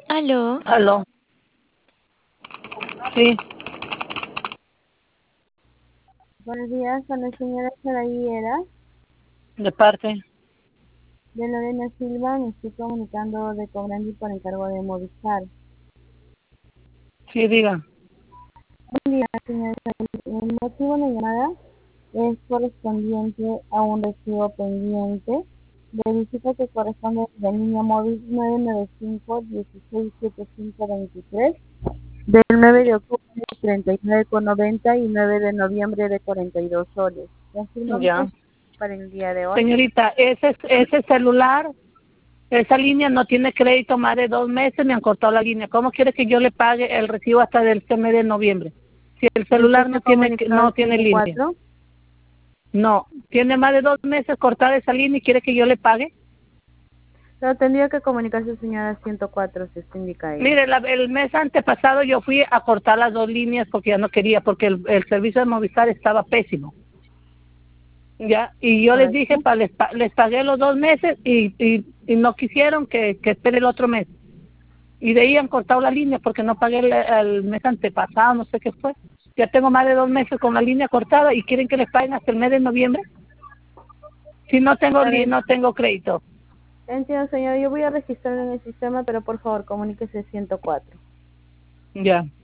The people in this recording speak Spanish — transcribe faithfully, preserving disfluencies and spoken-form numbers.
Aló. Aló. Sí, Buenos días, con la señora Saraí Era, de parte. de Lorena Silva. Me estoy comunicando de Cobrandi por encargo de Movistar. Sí, diga. Buen día, señora Saraí. El motivo de la llamada es correspondiente a un recibo pendiente de visita que corresponde a la línea móvil nueve nueve cinco, dieciséis setenta y cinco veintitrés del nueve de octubre de treinta y nueve con noventa y nueve de noviembre de cuarenta y dos soles. Confirmamos Ya. para el día de hoy. Señorita, ese, ese celular, esa línea no tiene crédito más de dos meses, me han cortado la línea. ¿Cómo quiere que yo le pague el recibo hasta del este mes de noviembre? Si el ¿Y usted celular se no ha tiene comunicado no al tiene línea. ciento cuatro? No, tiene más de dos meses cortada esa línea y quiere que yo le pague. Pero tendría que comunicarse señora ciento cuatro, si usted indica ahí. Mire, la- el mes antepasado yo fui a cortar las dos líneas porque ya no quería, porque el, el servicio de Movistar estaba pésimo. Ya, y yo les dije, ¿Correcto? pa, les, pa- les pagué los dos meses y, y, y no quisieron que, que espere el otro mes. Y de ahí han cortado la línea porque no pagué el, el mes antepasado, no sé qué fue. Ya tengo más de dos meses con la línea cortada y quieren que les paguen hasta el mes de noviembre. Si no tengo Está li- bien. no tengo crédito. Entiendo, señora. Yo voy a registrarlo en el sistema, pero por favor, comuníquese ciento cuatro. Ya.